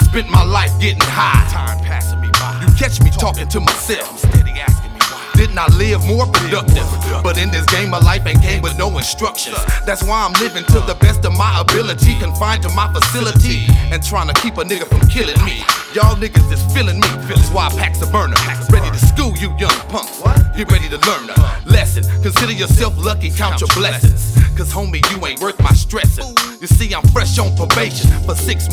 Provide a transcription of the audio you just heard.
spent my life getting high. Time passing me by. You catch me talking to myself. Steady asking me why. Didn't I live more productive? But in this game of life ain't came with no instructions. That's why I'm living to the best of my ability, confined to my facility, and trying to keep a nigga from killing me. Y'all niggas is feeling me. That's why I packs a burner, ready to school you young punks. Get ready to learn a lesson. Consider yourself lucky, count your blessings. Cause homie, you ain't worth my stressing. You see, I'm fresh on probation for 6 months.